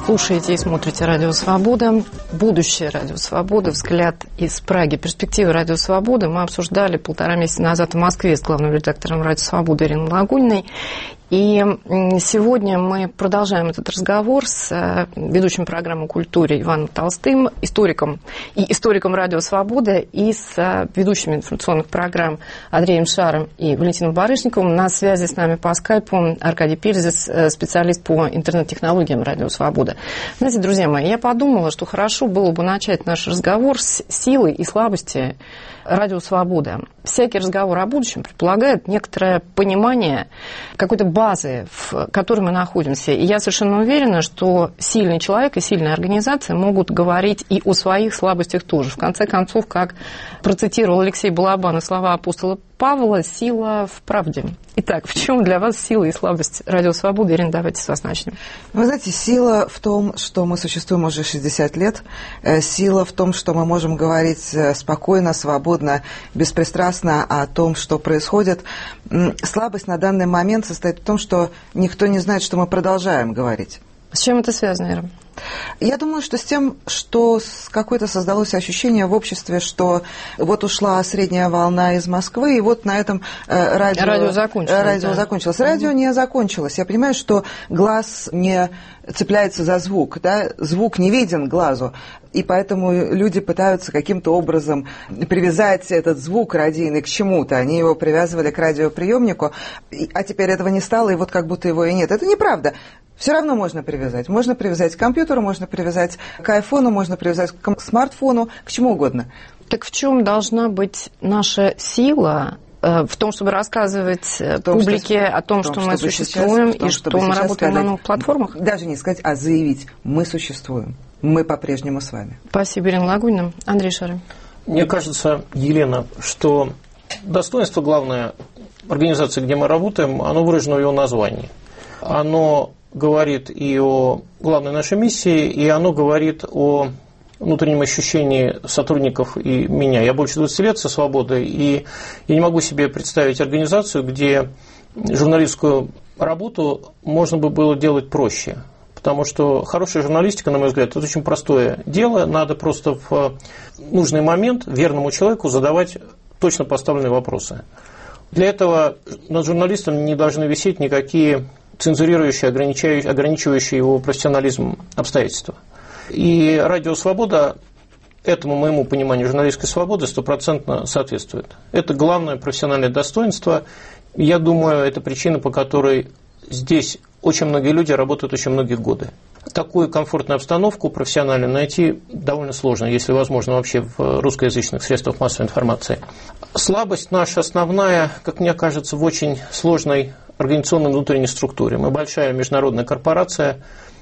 Слушаете и смотрите «Радио Свобода». Будущее «Радио Свобода», взгляд из Праги. Перспективы «Радио Свобода» мы обсуждали 1,5 месяца назад в Москве с главным редактором «Радио Свобода» Ириной Лагуниной. И сегодня мы продолжаем этот разговор с ведущим программы «Культуре» Иваном Толстым, историком «Радио Свобода», и с ведущими информационных программ Андреем Шаром и Валентином Барышниковым. На связи с нами по скайпу Аркадий Пельзец, специалист по интернет-технологиям «Радио Свобода». Знаете, друзья мои, я подумала, что хорошо было бы начать наш разговор с силы и слабости «Радио Свобода». Всякий разговор о будущем предполагает некоторое понимание какой-то базы, в которой мы находимся. И я совершенно уверена, что сильный человек и сильная организация могут говорить и о своих слабостях тоже. В конце концов, как процитировал Алексей Балабанов слова апостола Павла, сила в правде. Итак, в чем для вас сила и слабость «Радио Свобода»? Ирина, давайте с вас начнем. Вы знаете, сила в том, что мы существуем уже 60 лет. Сила в том, что мы можем говорить спокойно, свободно, беспристрастно о том, что происходит. Слабость на данный момент состоит в том, что никто не знает, что мы продолжаем говорить. С чем это связано, Ира? Я думаю, что с тем, что какое-то создалось ощущение в обществе, что вот ушла средняя волна из Москвы, и вот на этом радио закончилось. Радио не закончилось. Я понимаю, что глаз не цепляется за звук, да? Звук не виден глазу, и поэтому люди пытаются каким-то образом привязать этот звук радийный к чему-то. Они его привязывали к радиоприемнику, а теперь этого не стало, и вот как будто его и нет. Это неправда. Все равно можно привязать. Можно привязать к компьютеру, можно привязать к айфону, можно привязать к смартфону, к чему угодно. Так в чем должна быть наша сила в том, чтобы рассказывать публике о том, что мы существуем и что мы работаем на новых платформах? Даже не сказать, а заявить: мы существуем, мы по-прежнему с вами. Спасибо, Ирина Лагунина. Андрей Шарин. Мне кажется, Елена, что достоинство главное организации, где мы работаем, оно выражено в ее названии. Оно говорит и о главной нашей миссии, и оно говорит о внутреннем ощущении сотрудников и меня. Я больше 20 лет со «Свободой», и я не могу себе представить организацию, где журналистскую работу можно бы было делать проще. Потому что хорошая журналистика, на мой взгляд, это очень простое дело. Надо просто в нужный момент верному человеку задавать точно поставленные вопросы. Для этого над журналистом не должны висеть никакие цензурирующие, ограничивающие его профессионализм обстоятельства. И «Радио Свобода» этому моему пониманию журналистской свободы 100% соответствует. Это главное профессиональное достоинство. Я думаю, это причина, по которой здесь очень многие люди работают очень многие годы. Такую комфортную обстановку профессионально найти довольно сложно, если возможно, вообще в русскоязычных средствах массовой информации. Слабость наша основная, как мне кажется, в очень сложной организационной внутренней структуре. Мы большая международная корпорация,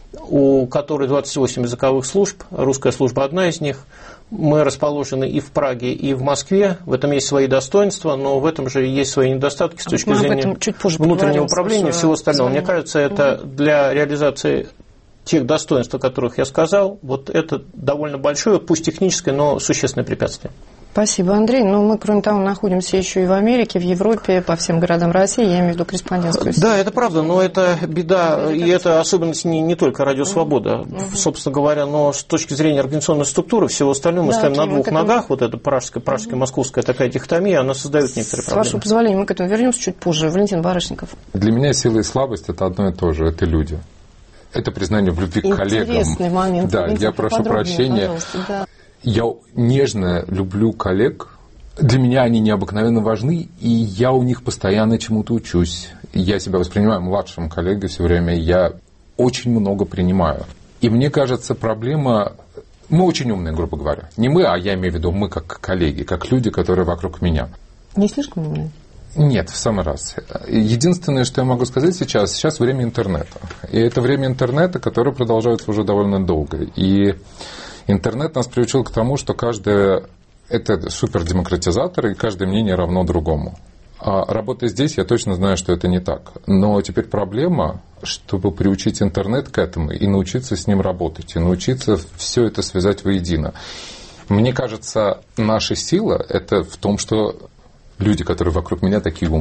у которой 28 языковых служб, русская служба одна из них. Мы расположены и в Праге, и в Москве. В этом есть свои достоинства, но в этом же есть свои недостатки с точки зрения внутреннего управления и всего остального. Мне кажется, это для реализации тех достоинств, о которых я сказал, вот это довольно большое, пусть техническое, но существенное препятствие. Спасибо, Андрей. Но мы, кроме того, находимся еще и в Америке, в Европе, по всем городам России, я имею в виду корреспондентскую сеть. Да, это правда, но это беда, и это особенность не только «Радио Свобода», собственно говоря, но с точки зрения организационной структуры, всего остального мы стоим на двух ногах, вот эта пражская, московская такая дихотомия, она создает некоторые проблемы. С вашего позволения, мы к этому вернемся чуть позже. Валентин Барышников. Для меня сила и слабость – это одно и то же, это люди. Это признание в любви к коллегам. Интересный момент. Да, я прошу прощения. Да. Я нежно люблю коллег. Для меня они необыкновенно важны, и я у них постоянно чему-то учусь. Я себя воспринимаю младшим коллегой все время. Я очень много принимаю. И мне кажется, проблема... Мы очень умные, грубо говоря. Не мы, а я имею в виду мы как коллеги, как люди, которые вокруг меня. Не слишком умные? Нет, в самый раз. Единственное, что я могу сказать сейчас время интернета. И это время интернета, которое продолжается уже довольно долго. И интернет нас приучил к тому, что каждое это супердемократизатор, и каждое мнение равно другому. А работая здесь, я точно знаю, что это не так. Но теперь проблема, чтобы приучить интернет к этому и научиться с ним работать, и научиться все это связать воедино. Мне кажется, наша сила – это в том, что люди, которые вокруг меня, такие умные.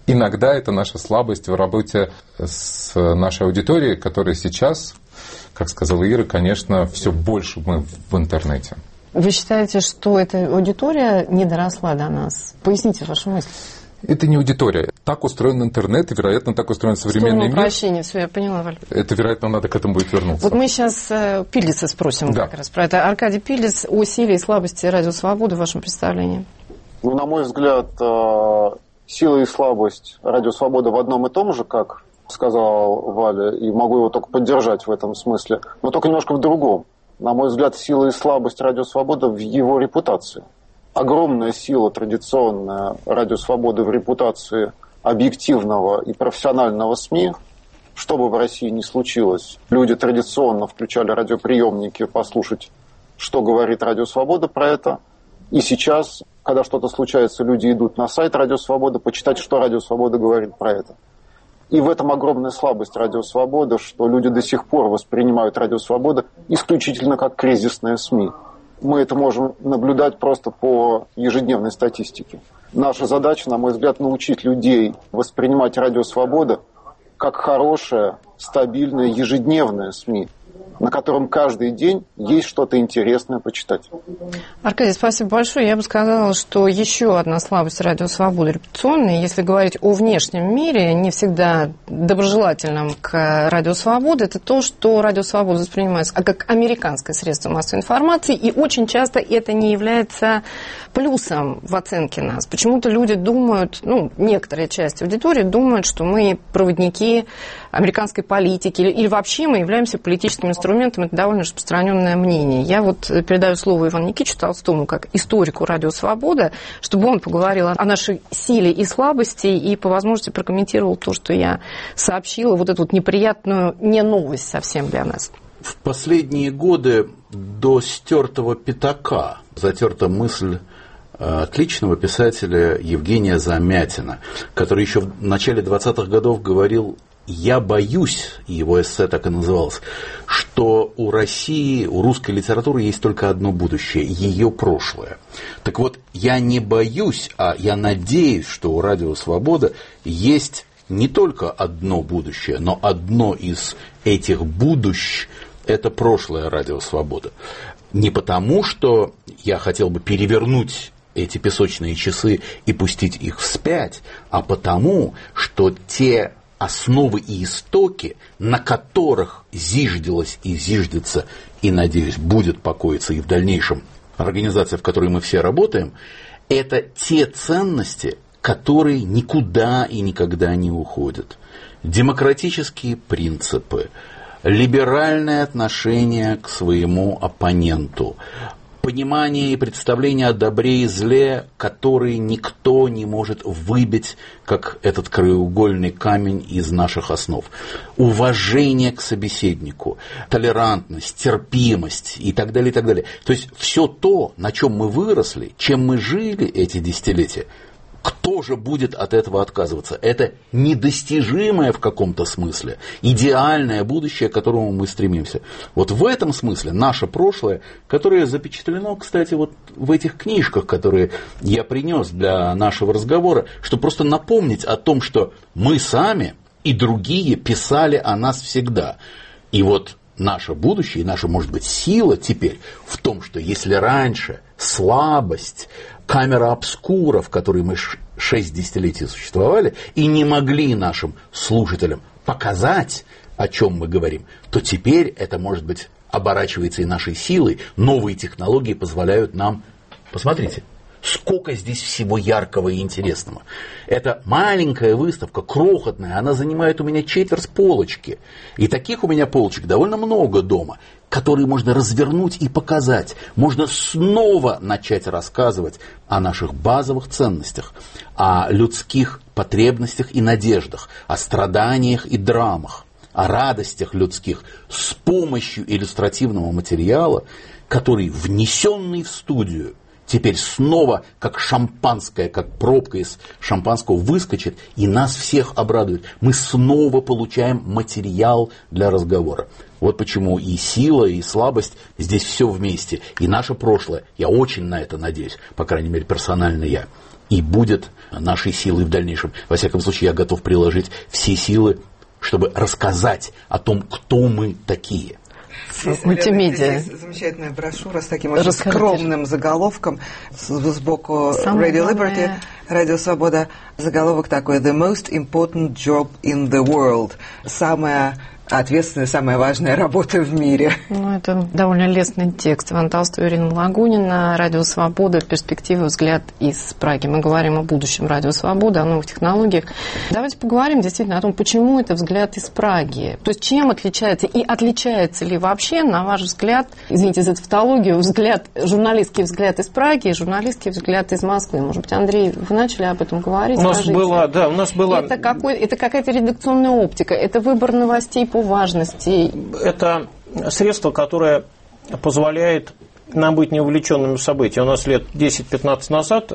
иногда это наша слабость в работе с нашей аудиторией, которая сейчас, как сказала Ира, конечно, все больше мы в интернете. Вы считаете, что эта аудитория не доросла до нас? Поясните вашу мысль. Это не аудитория. Так устроен интернет, и, вероятно, так устроен современный мир. Прощения, все, я поняла, Валь. Это, вероятно, надо к этому будет вернуться. Вот мы сейчас Пилица спросим как раз про это. Аркадий Пилиц, о силе и слабости Радио Свобода в вашем представлении. Ну, на мой взгляд, сила и слабость Радио Свобода в одном и том же, как сказал Валя, и могу его только поддержать в этом смысле, но только немножко в другом. На мой взгляд, сила и слабость Радио Свобода в его репутации. Огромная сила традиционная Радио Свободы в репутации объективного и профессионального СМИ. Что бы в России ни случилось, люди традиционно включали радиоприемники послушать, что говорит Радио Свобода про это. И сейчас, когда что-то случается, люди идут на сайт Радио Свобода почитать, что Радио Свобода говорит про это. И в этом огромная слабость Радио Свобода, что люди до сих пор воспринимают Радио Свобода исключительно как кризисное СМИ. Мы это можем наблюдать просто по ежедневной статистике. Наша задача, на мой взгляд, научить людей воспринимать Радио Свобода как хорошее, стабильное, ежедневное СМИ, на котором каждый день есть что-то интересное почитать. Аркадий, спасибо большое. Я бы сказала, что еще одна слабость Радио Свобода репутационная, если говорить о внешнем мире, не всегда доброжелательном к Радио Свобода, это то, что Радио Свобода воспринимается как американское средство массовой информации, и очень часто это не является плюсом в оценке нас. Почему-то люди думают, некоторая часть аудитории думают, что мы проводники американской политики, или вообще мы являемся политическим инструментом, это довольно распространенное мнение. Я вот передаю слово Ивану Никитичу Толстому, как историку Радио Свобода, чтобы он поговорил о нашей силе и слабости и по возможности прокомментировал то, что я сообщила, вот эту вот неприятную не новость совсем для нас. В последние годы до стертого пятака затерта мысль отличного писателя Евгения Замятина, который еще в начале 20-х годов говорил: «Я боюсь», и его эссе так и называлось, что у России, у русской литературы есть только одно будущее – ее прошлое. Так вот, я не боюсь, а я надеюсь, что у Радио Свобода есть не только одно будущее, но одно из этих будущ – это прошлое Радио Свобода. Не потому, что я хотел бы перевернуть эти песочные часы и пустить их вспять, а потому, что те основы и истоки, на которых зиждилась и зиждется, и, надеюсь, будет покоиться и в дальнейшем организация, в которой мы все работаем, это те ценности, которые никуда и никогда не уходят. Демократические принципы, либеральное отношение к своему оппоненту, понимание и представление о добре и зле, которые никто не может выбить, как этот краеугольный камень из наших основ. Уважение к собеседнику, толерантность, терпимость и так далее, и так далее. То есть все то, на чем мы выросли, чем мы жили эти десятилетия, кто же будет от этого отказываться? Это недостижимое в каком-то смысле, идеальное будущее, к которому мы стремимся. Вот в этом смысле наше прошлое, которое запечатлено, кстати, вот в этих книжках, которые я принес для нашего разговора, чтобы просто напомнить о том, что мы сами и другие писали о нас всегда. И вот наше будущее, и наша, может быть, сила теперь в том, что если раньше слабость, камера обскура, в которой мы 6 десятилетий существовали, и не могли нашим слушателям показать, о чем мы говорим, то теперь это, может быть, оборачивается и нашей силой. Новые технологии позволяют нам... Посмотрите, сколько здесь всего яркого и интересного. Это маленькая выставка, крохотная, она занимает у меня четверть полочки. И таких у меня полочек довольно много дома, которые можно развернуть и показать. Можно снова начать рассказывать о наших базовых ценностях, о людских потребностях и надеждах, о страданиях и драмах, о радостях людских с помощью иллюстративного материала, который, внесенный в студию, теперь снова, как шампанское, как пробка из шампанского выскочит и нас всех обрадует. Мы снова получаем материал для разговора. Вот почему и сила, и слабость здесь все вместе. И наше прошлое, я очень на это надеюсь, по крайней мере персонально я, и будет нашей силой в дальнейшем. Во всяком случае, я готов приложить все силы, чтобы рассказать о том, кто мы такие. Мультимедиа. Здесь есть замечательная брошюра с таким очень скромным заголовком сбоку Radio Liberty, Радио Свобода. Заголовок такой: The most important job in the world. Самая ответственная, самая важная работа в мире. Ну, это довольно лестный текст. Иван Толстой, Ирина Лагунина, Радио Свобода, перспективы, взгляд из Праги. Мы говорим о будущем Радио Свобода, о новых технологиях. Давайте поговорим действительно о том, почему это взгляд из Праги. То есть чем отличается и отличается ли вообще, на ваш взгляд, извините за тавтологию, журналистский взгляд из Праги и журналистский взгляд из Москвы? Может быть, Андрей, вы начали об этом говорить? У нас была... Это какая-то редакционная оптика, это выбор новостей по важности. Это средство, которое позволяет нам быть неувлеченными в события. У нас лет 10-15 назад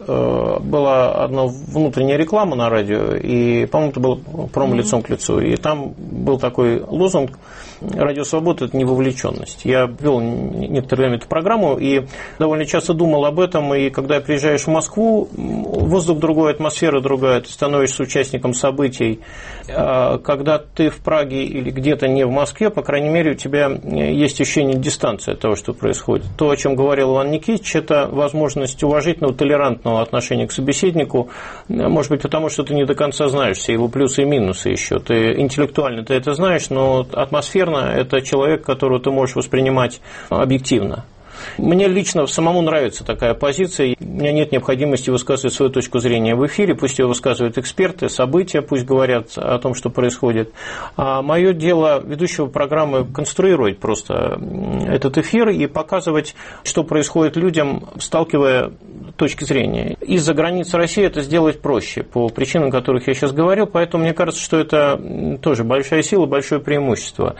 была одна внутренняя реклама на радио, и, по-моему, это было промо лицом к лицу. И там был такой лозунг: «Радио Свобода – это не вовлеченность». Я вел некоторое время эту программу и довольно часто думал об этом. И когда приезжаешь в Москву, воздух другой, атмосфера другая, ты становишься участником событий. Когда ты в Праге или где-то не в Москве, по крайней мере, у тебя есть ощущение дистанции от того, что происходит. То, о чем говорил Иван Никитич, это возможность уважительного, толерантного отношения к собеседнику. Может быть, потому что ты не до конца знаешь все его плюсы и минусы еще. Ты интеллектуально ты это знаешь, но атмосферно это человек, которого ты можешь воспринимать объективно. Мне лично самому нравится такая позиция. У меня нет необходимости высказывать свою точку зрения в эфире. Пусть ее высказывают эксперты, события, пусть говорят о том, что происходит. А мое дело ведущего программы конструировать просто этот эфир и показывать, что происходит людям, сталкивая точки зрения. Из-за границ России это сделать проще, по причинам, о которых я сейчас говорил. Поэтому мне кажется, что это тоже большая сила, большое преимущество.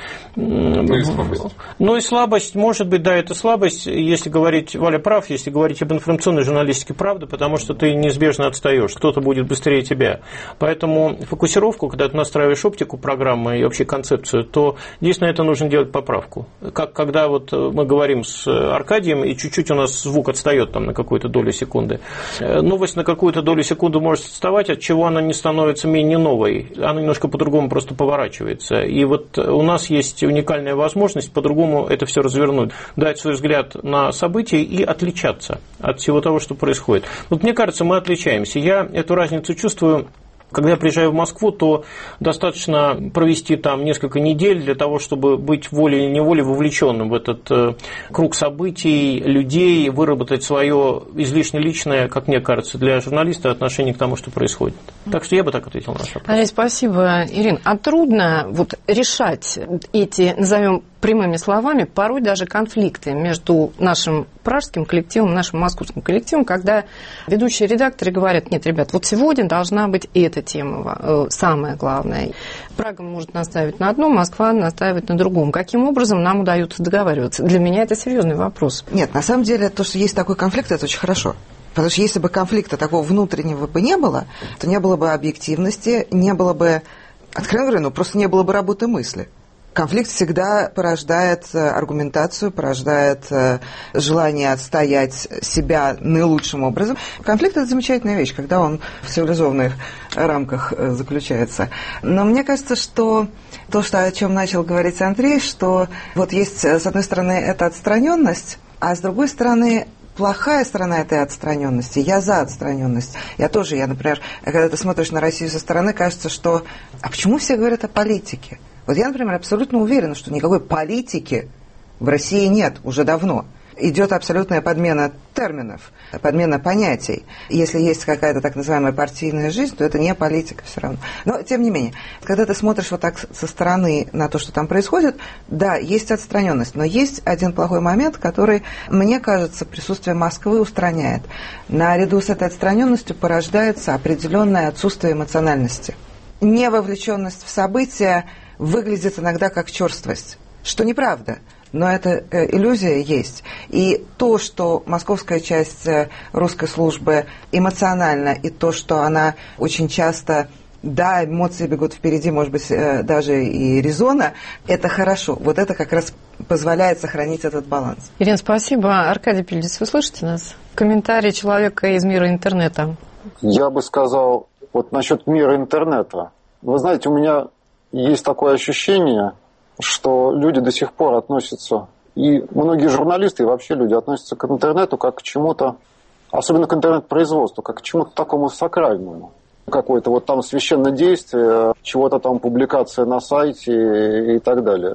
Но и слабость, может быть, да, это слабость. Если говорить, Валя прав, если говорить об информационной журналистике, правда, потому что ты неизбежно отстаешь, кто-то будет быстрее тебя. Поэтому фокусировку, когда ты настраиваешь оптику программы и вообще концепцию, то здесь на это нужно делать поправку. Как когда вот мы говорим с Аркадием, и чуть-чуть у нас звук отстает там на какую-то долю секунды. Новость на какую-то долю секунды может отставать, от чего она не становится менее новой. Она немножко по-другому просто поворачивается. И вот у нас есть уникальная возможность по-другому это все развернуть, дать свой взгляд на события и отличаться от всего того, что происходит. Вот мне кажется, мы отличаемся. Я эту разницу чувствую. Когда я приезжаю в Москву, то достаточно провести там несколько недель для того, чтобы быть волей или неволей вовлеченным в этот круг событий, людей, выработать свое излишне личное, как мне кажется, для журналиста отношение к тому, что происходит. Так что я бы так ответил на ваш вопрос. Андрей, спасибо. Ирин, а трудно вот решать эти, назовем прямыми словами, порой даже конфликты между нашим пражским коллективом, нашим московским коллективом, когда ведущие редакторы говорят: нет, ребят, вот сегодня должна быть эта тема, самое главное. Прага может настаивать на одном, Москва настаивает на другом. Каким образом нам удается договариваться? Для меня это серьезный вопрос. Нет, на самом деле, то, что есть такой конфликт, это очень хорошо. Потому что если бы конфликта такого внутреннего бы не было, то не было бы объективности, не было бы, откровенно говоря, просто не было бы работы мысли. Конфликт всегда порождает аргументацию, порождает желание отстоять себя наилучшим образом. Конфликт – это замечательная вещь, когда он в цивилизованных рамках заключается. Но мне кажется, что то, о чем начал говорить Андрей, что вот есть, с одной стороны, эта отстраненность, а с другой стороны, плохая сторона этой отстраненности. Я за отстраненность. Я, например, когда ты смотришь на Россию со стороны, кажется, что а почему все говорят о политике? Вот я, например, абсолютно уверена, что никакой политики в России нет уже давно. Идет абсолютная подмена терминов, подмена понятий. Если есть какая-то так называемая партийная жизнь, то это не политика все равно. Но, тем не менее, когда ты смотришь вот так со стороны на то, что там происходит, да, есть отстраненность, но есть один плохой момент, который, мне кажется, присутствие Москвы устраняет. Наряду с этой отстраненностью порождается определенное отсутствие эмоциональности. Невовлеченность в события выглядит иногда как черствость, что неправда. Но эта иллюзия есть. И то, что московская часть русской службы эмоциональна, и то, что она очень часто, да, эмоции бегут впереди, может быть, даже и резона, это хорошо. Вот это как раз позволяет сохранить этот баланс. Ирина, спасибо. Аркадий Пильдис, вы слышите нас? Комментарий человека из мира интернета. Я бы сказал, вот насчет мира интернета. Вы знаете, у меня есть такое ощущение, что люди до сих пор относятся, и многие журналисты, и вообще люди относятся к интернету как к чему-то, особенно к интернет-производству, как к чему-то такому сакральному. Какое-то вот там священное действие, чего-то там публикация на сайте и так далее.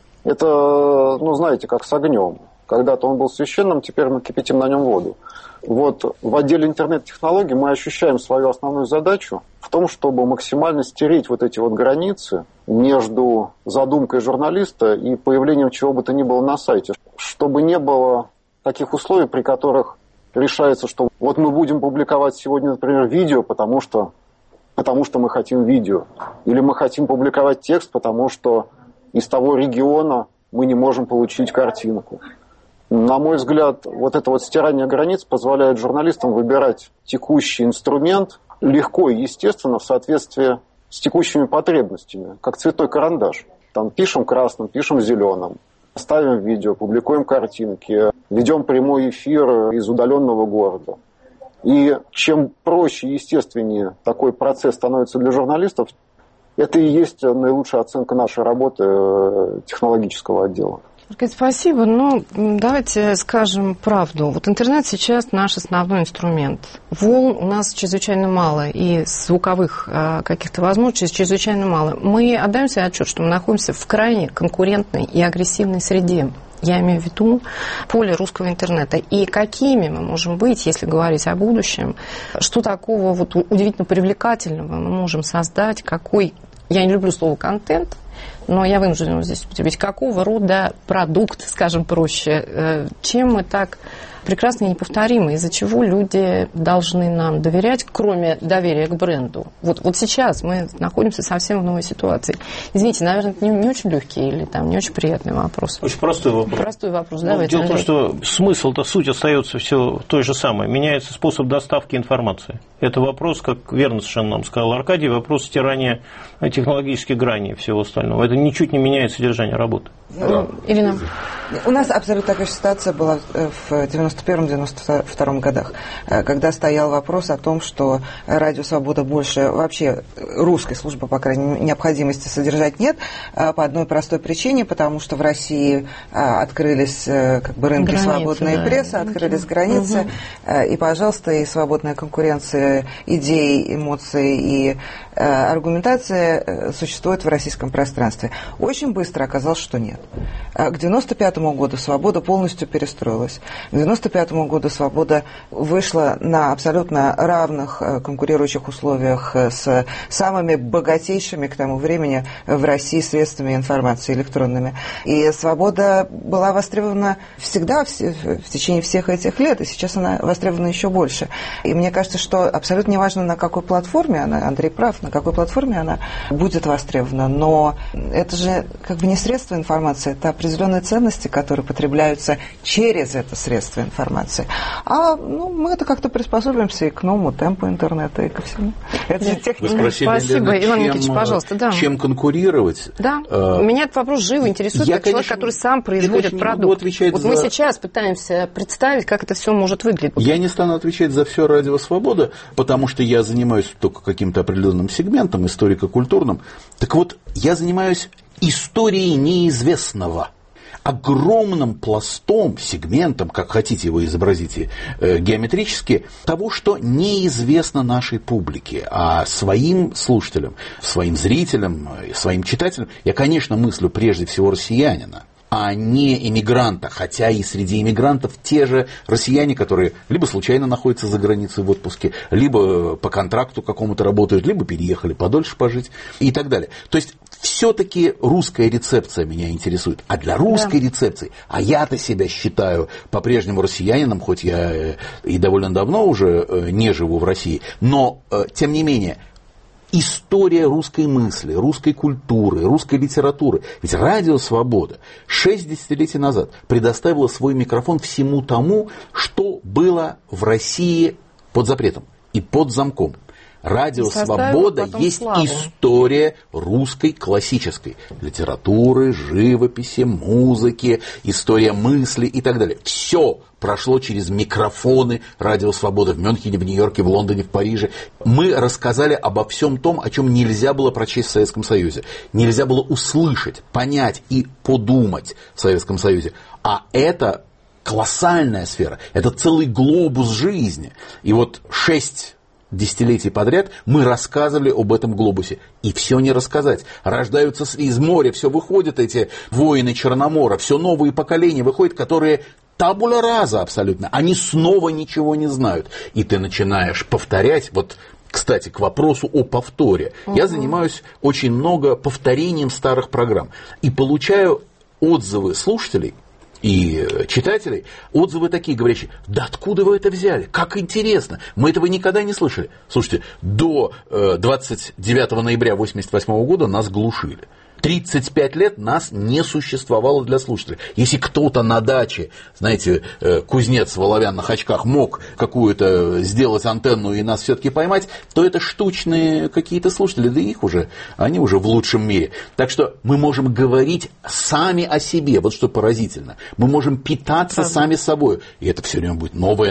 Это, знаете, как с огнем. Когда-то он был священным, теперь мы кипятим на нем воду. Вот в отделе интернет-технологий мы ощущаем свою основную задачу в том, чтобы максимально стереть вот эти вот границы между задумкой журналиста и появлением чего бы то ни было на сайте. Чтобы не было таких условий, при которых решается, что вот мы будем публиковать сегодня, например, видео, потому что мы хотим видео. Или мы хотим публиковать текст, потому что из того региона мы не можем получить картинку. На мой взгляд, вот это вот стирание границ позволяет журналистам выбирать текущий инструмент легко и естественно в соответствии с текущими потребностями, как цветной карандаш. Там пишем красным, пишем зеленым, ставим видео, публикуем картинки, ведем прямой эфир из удаленного города. И чем проще и естественнее такой процесс становится для журналистов, это и есть наилучшая оценка нашей работы технологического отдела. Спасибо, но давайте скажем правду. Вот интернет сейчас наш основной инструмент. Волн у нас чрезвычайно мало, и звуковых каких-то возможностей чрезвычайно мало. Мы отдаем себе отчет, что мы находимся в крайне конкурентной и агрессивной среде. Я имею в виду поле русского интернета. И какими мы можем быть, если говорить о будущем, что такого вот удивительно привлекательного мы можем создать, какой, я не люблю слово «контент», но я вынуждена здесь употребить, какого рода продукт, скажем проще, чем мы так прекрасны и неповторимы, из-за чего люди должны нам доверять, кроме доверия к бренду. Вот сейчас мы находимся совсем в новой ситуации. Извините, наверное, это не очень легкий или там не очень приятный вопрос. Очень простой вопрос. Простой вопрос, давайте. Дело в том, что смысл-то, суть остается все той же самой. Меняется способ доставки информации. Это вопрос, как верно совершенно нам сказал Аркадий, вопрос стирания технологических граней и всего остального. Это ничуть не меняет содержание работы. Ирина? У нас абсолютно такая ситуация была в 91-92 годах, когда стоял вопрос о том, что Радио Свобода больше вообще русской службы, по крайней мере, необходимости содержать нет, по одной простой причине, потому что в России открылись как бы рынки границы, свободной прессы, открылись границы, и, пожалуйста, и свободная конкуренция идей, эмоций и аргументация существует в российском пространстве. Очень быстро оказалось, что нет. К 1995 году «Свобода» полностью перестроилась. К 1995 году «Свобода» вышла на абсолютно равных конкурирующих условиях с самыми богатейшими к тому времени в России средствами информации электронными. И «Свобода» была востребована всегда в течение всех этих лет, и сейчас она востребована еще больше. И мне кажется, что абсолютно неважно, на какой платформе она, Андрей прав, на какой платформе она будет востребована, но это же как бы не средство информации, это определенные ценности, которые потребляются через это средство информации. А мы это как-то приспособимся и к новому темпу интернета, и ко всему. Это же техника. Вы спросили, спасибо, Елена, Иван Никитич, пожалуйста. Да. Чем конкурировать? Да, меня этот вопрос живо интересует, как человек, который сам производит продукт. Вот мы сейчас пытаемся представить, как это все может выглядеть. Я не стану отвечать за все Радио Свобода, потому что я занимаюсь только каким-то определенным сегментом, историко-культурным. Так вот, я занимаюсь историей неизвестного. Огромным пластом, сегментом, как хотите его изобразите геометрически, того, что неизвестно нашей публике, а своим слушателям, своим зрителям, своим читателям, я, конечно, мыслю прежде всего россиянина, а не иммигранта, хотя и среди иммигрантов те же россияне, которые либо случайно находятся за границей в отпуске, либо по контракту какому-то работают, либо переехали подольше пожить и так далее. То есть все-таки русская рецепция меня интересует. А для русской рецепции, а я-то себя считаю по-прежнему россиянином, хоть я и довольно давно уже не живу в России, но тем не менее, история русской мысли, русской культуры, русской литературы. Ведь Радио Свобода 6 десятилетий назад предоставила свой микрофон всему тому, что было в России под запретом и под замком. Радио «Свобода» есть история русской классической литературы, живописи, музыки, история мысли и так далее. Все прошло через микрофоны «Радио Свобода» в Мюнхене, в Нью-Йорке, в Лондоне, в Париже. Мы рассказали обо всем том, о чем нельзя было прочесть в Советском Союзе. Нельзя было услышать, понять и подумать в Советском Союзе. А это колоссальная сфера, это целый глобус жизни. И вот 6 десятилетий подряд мы рассказывали об этом глобусе. И все не рассказать. Рождаются из моря, все выходят эти воины Черномора, все новые поколения выходят, которые табула раса абсолютно. Они снова ничего не знают. И ты начинаешь повторять. Вот, кстати, к вопросу о повторе. Я занимаюсь очень много повторением старых программ. И получаю отзывы слушателей и читателей, отзывы такие, говорящие: да откуда вы это взяли, как интересно, мы этого никогда не слышали. Слушайте, до 29 ноября 1988 года нас глушили. 35 лет нас не существовало для слушателей. Если кто-то на даче, знаете, кузнец в оловянных очках мог какую-то сделать антенну и нас все-таки поймать, то это штучные какие-то слушатели, да их уже, они уже в лучшем мире. Так что мы можем говорить сами о себе, вот что поразительно. Мы можем питаться сами собой, и это все время будет новое,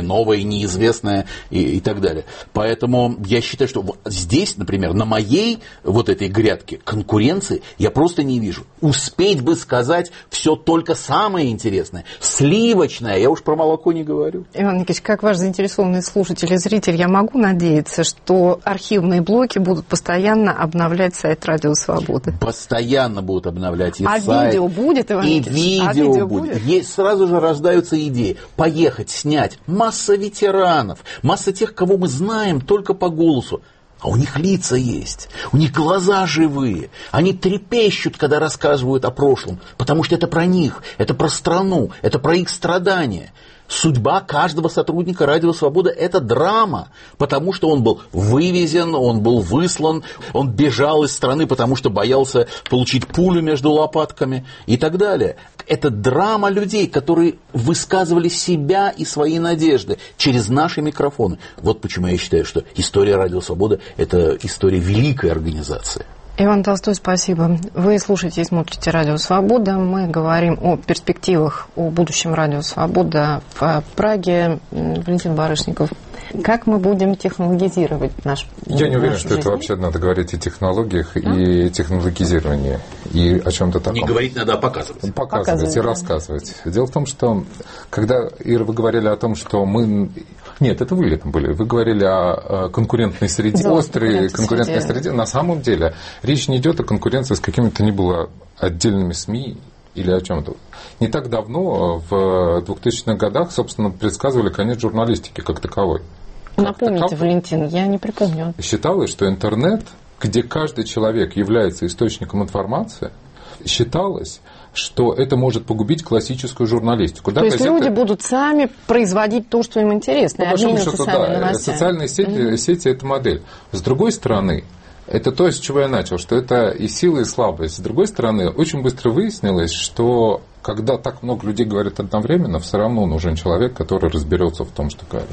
неизвестное и так далее. Поэтому я считаю, что здесь, например, на моей вот этой грядке конкуренции я просто не вижу. Успеть бы сказать все только самое интересное, сливочное, я уж про молоко не говорю. Иван Никитич, как ваш заинтересованный слушатель и зритель, я могу надеяться, что архивные блоки будут постоянно обновлять сайт Радио Свободы? Постоянно будут обновлять и сайт. А видео будет, Иван Никитич? И видео будет. Есть, сразу же рождаются идеи. Поехать, снять. Масса ветеранов, масса тех, кого мы знаем только по голосу. А у них лица есть, у них глаза живые. Они трепещут, когда рассказывают о прошлом, потому что это про них, это про страну, это про их страдания. Судьба каждого сотрудника Радио Свобода – это драма, потому что он был вывезен, он был выслан, он бежал из страны, потому что боялся получить пулю между лопатками и так далее. Это драма людей, которые высказывали себя и свои надежды через наши микрофоны. Вот почему я считаю, что история Радио Свобода – это история великой организации. Иван Толстой, спасибо. Вы слушаете и смотрите Радио Свобода. Мы говорим о перспективах, о будущем Радио Свобода в Праге. Валентин Барышников, как мы будем технологизировать наш Я не уверен, что жизнь? это вообще надо говорить о технологиях и технологизировании, и о чем-то таком. Не говорить надо, а показывать. Показывать и рассказывать. Дело в том, что, когда, Ира, вы говорили о том, что мы... Нет, это вы летом были. Вы говорили о конкурентной среде, острой конкурентной среде. На самом деле речь не идет о конкуренции с какими-то ни было отдельными СМИ или о чем-то. Не так давно, в 2000-х годах, собственно, предсказывали конец журналистики как таковой. Напомните, Валентин, я не припомню. Считалось, что интернет, где каждый человек является источником информации, считалось, что это может погубить классическую журналистику. То есть люди будут сами производить то, что им интересно, и обмениваться сами новостями. Социальные сети – это модель. С другой стороны, это то, с чего я начал, что это и сила, и слабость. С другой стороны, очень быстро выяснилось, что когда так много людей говорят одновременно, все равно нужен человек, который разберется в том, что говорит.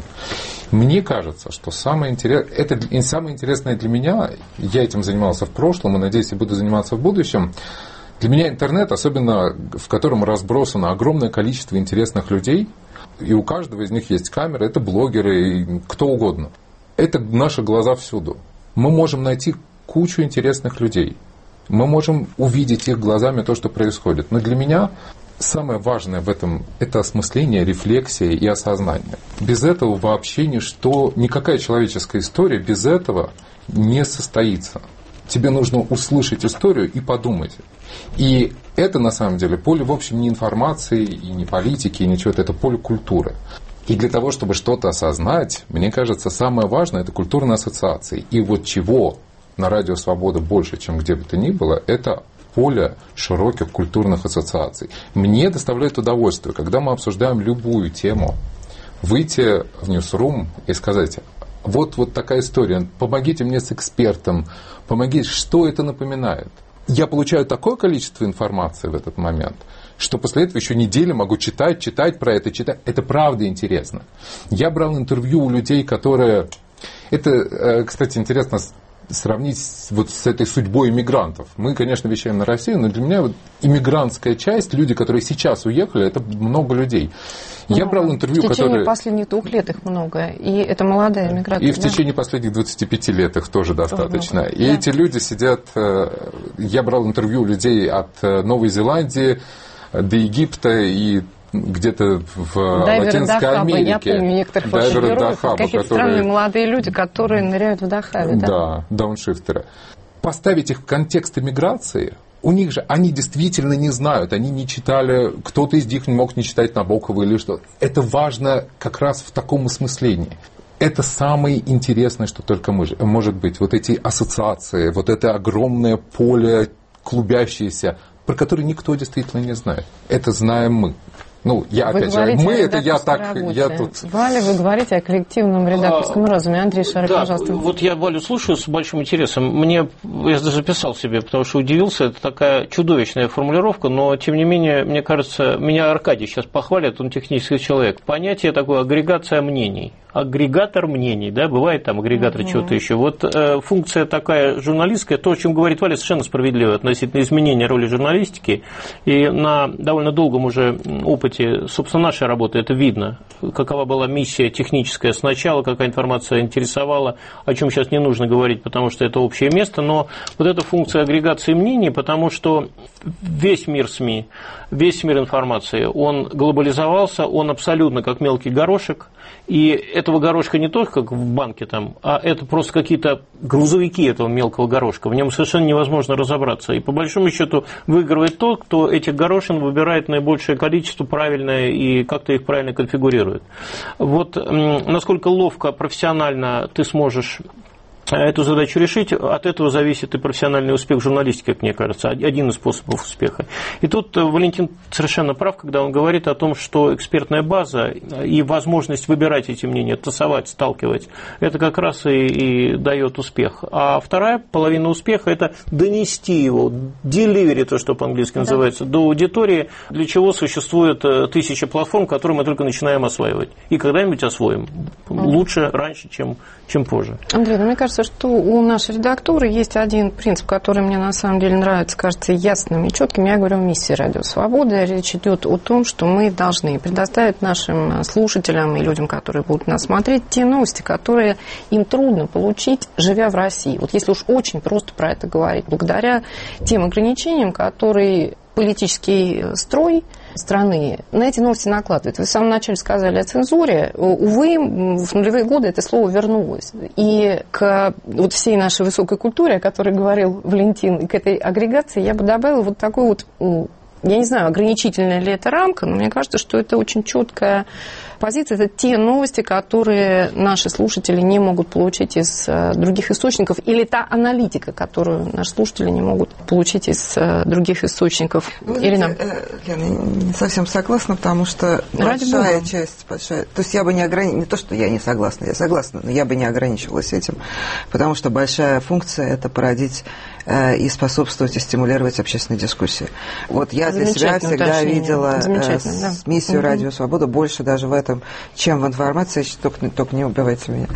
Мне кажется, что самое интересное для меня, я этим занимался в прошлом и, надеюсь, и буду заниматься в будущем, для меня интернет, особенно в котором разбросано огромное количество интересных людей, и у каждого из них есть камера, это блогеры, и кто угодно. Это наши глаза всюду. Мы можем найти кучу интересных людей. Мы можем увидеть их глазами то, что происходит. Но для меня самое важное в этом – это осмысление, рефлексия и осознание. Без этого вообще никакая человеческая история без этого не состоится. Тебе нужно услышать историю и подумать. И это, на самом деле, поле, в общем, не информации, и не политики, и ничего, это поле культуры. И для того, чтобы что-то осознать, мне кажется, самое важное – это культурные ассоциации. И вот чего на Радио Свобода больше, чем где бы то ни было, это поле широких культурных ассоциаций. Мне доставляет удовольствие, когда мы обсуждаем любую тему, выйти в ньюсрум и сказать: вот такая история, помогите мне с экспертом, помогите, что это напоминает. Я получаю такое количество информации в этот момент, что после этого еще неделю могу читать про это, читать. Это правда интересно. Я брал интервью у людей, которые Это, кстати, интересно сравнить вот с этой судьбой иммигрантов. Мы, конечно, вещаем на Россию, но для меня вот иммигрантская часть, люди, которые сейчас уехали, это много людей. Я брал интервью, в течение последних 2 лет их много, и это молодая иммиграция. И в течение последних 25 лет их тоже достаточно. И эти люди сидят... Я брал интервью людей от Новой Зеландии до Египта и где-то в Латинской Америке. Я помню некоторых ваших героев, какие-то странные молодые люди, которые ныряют в Дахабе. Да, дауншифтеры. Поставить их в контекст эмиграции, у них же, они действительно не знают, они не читали, кто-то из них не мог не читать Набокова или что. Это важно как раз в таком осмыслении. Это самое интересное, что только может быть. Вот эти ассоциации, вот это огромное поле клубящееся, про которое никто действительно не знает. Это знаем мы. Ну, я опять же, мы, это я так, я тут... Валя, вы говорите о коллективном редакторском разуме. Андрей Шарик, да, пожалуйста. Вот я Валю слушаю с большим интересом. Я даже записал себе, потому что удивился. Это такая чудовищная формулировка, но, тем не менее, мне кажется, меня Аркадий сейчас похвалит, он технический человек. Понятие такое агрегация мнений. Агрегатор мнений, да, бывает там агрегатор чего-то еще. Вот функция такая журналистская, то, о чем говорит Валя, совершенно справедливо относительно изменения роли журналистики. И на довольно долгом уже опыте, собственно, нашей работы это видно, какова была миссия техническая сначала, какая информация интересовала, о чем сейчас не нужно говорить, потому что это общее место, но вот эта функция агрегации мнений, потому что весь мир СМИ, весь мир информации, он глобализовался, он абсолютно как мелкий горошек, и этого горошка не только как в банке там, а это просто какие-то грузовики этого мелкого горошка, в нем совершенно невозможно разобраться, и по большому счету выигрывает тот, кто этих горошин выбирает наибольшее количество правильное и как-то их правильно конфигурирует. Вот насколько ловко, профессионально ты сможешь эту задачу решить, от этого зависит и профессиональный успех журналистики, как мне кажется, один из способов успеха. И тут Валентин совершенно прав, когда он говорит о том, что экспертная база и возможность выбирать эти мнения, тасовать, сталкивать, это как раз и дает успех. А вторая половина успеха – это донести его, delivery, то, что по-английски называется, до аудитории, для чего существует 1000 платформ, которые мы только начинаем осваивать. И когда-нибудь освоим. Лучше раньше, чем позже. Андрей, мне кажется, что у нашей редактуры есть один принцип, который мне на самом деле нравится, кажется ясным и четким. Я говорю о миссии «Радио Свобода». Речь идет о том, что мы должны предоставить нашим слушателям и людям, которые будут нас смотреть, те новости, которые им трудно получить, живя в России. Вот если уж очень просто про это говорить, благодаря тем ограничениям, которые политический строй страны на эти новости накладывает. Вы в самом начале сказали о цензуре. Увы, в нулевые годы это слово вернулось. И к вот всей нашей высокой культуре, о которой говорил Валентин, и к этой агрегации я бы добавила вот такой вот, я не знаю, ограничительная ли это рамка, но мне кажется, что это очень четкая позиция. Это те новости, которые наши слушатели не могут получить из других источников, или та аналитика, которую наши слушатели не могут получить из других источников. Ирина? Я не совсем согласна, потому что большая часть, то есть я бы не ограничивала, не то, что я не согласна, я согласна, но я бы не ограничивалась этим, потому что большая функция – это породить и способствовать и стимулировать общественные дискуссии. Вот я для себя всегда видела миссию «Радио Свобода» больше даже в этом, чем в информации, только не убивайте меня.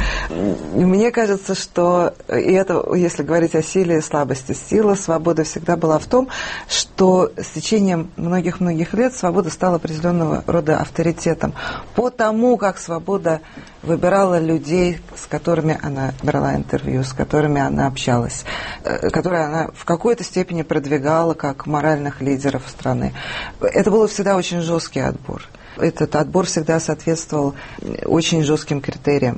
Мне кажется, что, и это, если говорить о силе и слабости, сила свободы всегда была в том, что с течением многих-многих лет свобода стала определенного рода авторитетом. По тому, как свобода выбирала людей, с которыми она брала интервью, с которыми она общалась, которые она в какой-то степени продвигала как моральных лидеров страны. Это был всегда очень жесткий отбор. Этот отбор всегда соответствовал очень жестким критериям.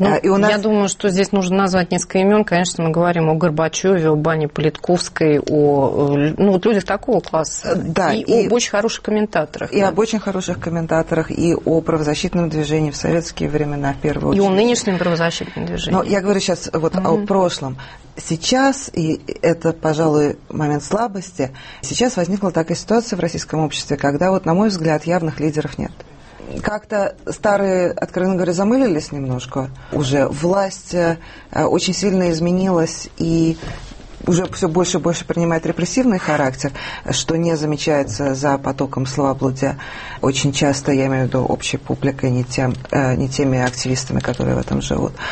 Я думаю, что здесь нужно назвать несколько имен. Конечно, мы говорим о Горбачеве, о Бане Политковской, о людях такого класса. Да, и об очень хороших комментаторах. И об очень хороших комментаторах, и о правозащитном движении в советские времена, в первую очередь. И о нынешнем правозащитном движении. Но я говорю сейчас о прошлом. Сейчас, и это, пожалуй, момент слабости, сейчас возникла такая ситуация в российском обществе, когда, вот, на мой взгляд, явных лидеров нет. Как-то старые, откровенно говоря, замылились немножко уже. Власть очень сильно изменилась и уже все больше и больше принимает репрессивный характер, что не замечается за потоком словоблудия. Очень часто, я имею в виду общей публикой, не теми активистами, которые в этом живут.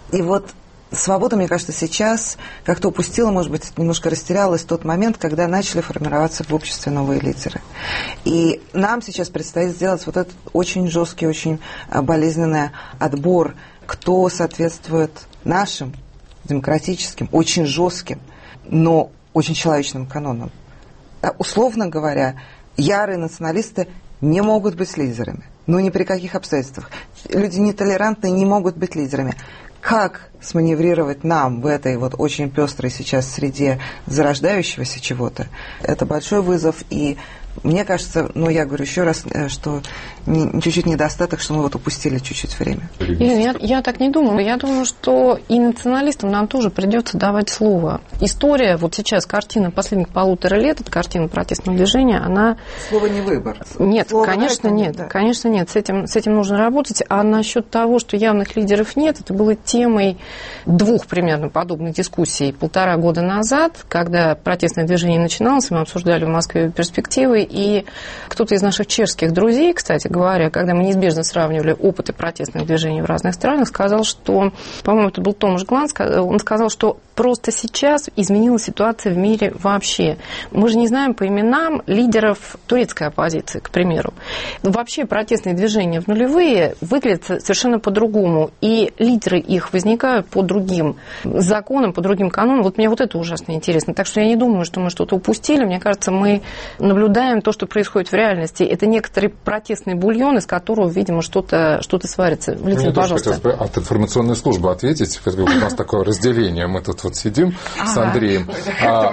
И вот «Свобода», мне кажется, сейчас как-то упустила, может быть, немножко растерялась тот момент, когда начали формироваться в обществе новые лидеры. И нам сейчас предстоит сделать вот этот очень жесткий, очень болезненный отбор, кто соответствует нашим демократическим, очень жестким, но очень человечным канонам. Условно говоря, ярые националисты не могут быть лидерами. Но ни при каких обстоятельствах. Люди нетолерантные не могут быть лидерами. Как сманеврировать нам в этой вот очень пестрой сейчас среде зарождающегося чего-то, это большой вызов. И мне кажется, я говорю еще раз, что чуть-чуть недостаток, что мы вот упустили чуть-чуть время. Я так не думаю. Я думаю, что и националистам нам тоже придется давать слово. История, вот сейчас картина последних 1,5 лет, это картина протестного движения, она... Слово не выбор. Нет, слово конечно, нет. Да. Конечно, нет. С этим нужно работать. А насчет того, что явных лидеров нет, это было темой 2 примерно подобных дискуссий 1,5 года назад, когда протестное движение начиналось, мы обсуждали в Москве перспективы, и кто-то из наших чешских друзей, кстати говоря, когда мы неизбежно сравнивали опыты протестных движений в разных странах, сказал, что, по-моему, это был Томаш Глан, он сказал, что просто сейчас изменилась ситуация в мире вообще. Мы же не знаем по именам лидеров турецкой оппозиции, к примеру. Вообще протестные движения в нулевые выглядят совершенно по-другому, и лидеры их возникают по другим законам, по другим канонам. Вот мне вот это ужасно интересно. Так что я не думаю, что мы что-то упустили. Мне кажется, мы наблюдаем то, что происходит в реальности. Это некоторый протестный бульон, из которого, видимо, что-то сварится. Валентин, пожалуйста. Хотелось бы от информационной службы ответить. У нас такое разделение. Мы тут вот сидим с Андреем. А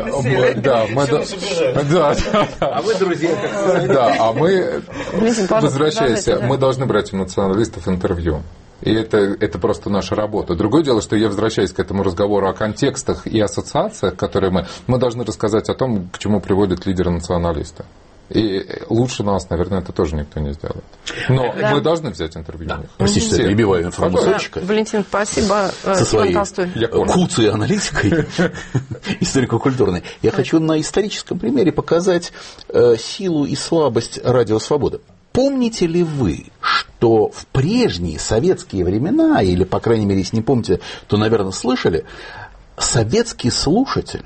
вы, друзья, да, а мы, возвращаясь, мы должны брать у националистов интервью. И это просто наша работа. Другое дело, что я возвращаюсь к этому разговору о контекстах и ассоциациях, которые мы должны рассказать о том, к чему приводят лидеры националиста. И лучше нас, наверное, это тоже никто не сделает. Но мы должны взять интервью. Да. Простите, что я перебиваю информационщика. Валентин, спасибо. Со своей куцей аналитикой историко-культурной. Я хочу на историческом примере показать силу и слабость радио «Свобода». Помните ли вы, что в прежние советские времена, или, по крайней мере, если не помните, то, наверное, слышали, советский слушатель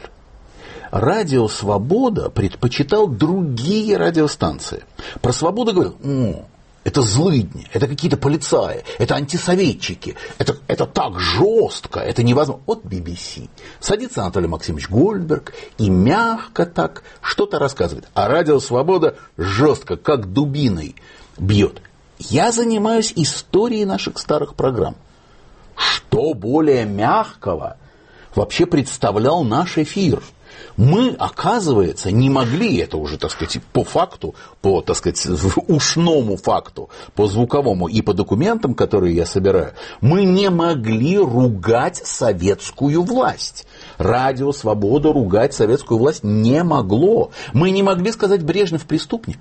радио «Свобода» предпочитал другие радиостанции. Про «Свободу» говорил: это злыдни, это какие-то полицаи, это антисоветчики, это так жестко, это невозможно. Вот BBC. Садится Анатолий Максимович Гольдберг и мягко так что-то рассказывает. А радио «Свобода» жестко, как дубиной, бьет. Я занимаюсь историей наших старых программ. Что более мягкого вообще представлял наш эфир? Мы, оказывается, не могли, это уже, так сказать, по факту, по, так сказать, ушному факту, по звуковому и по документам, которые я собираю, мы не могли ругать советскую власть. Радио «Свобода» ругать советскую власть не могло. Мы не могли сказать: Брежнев преступник.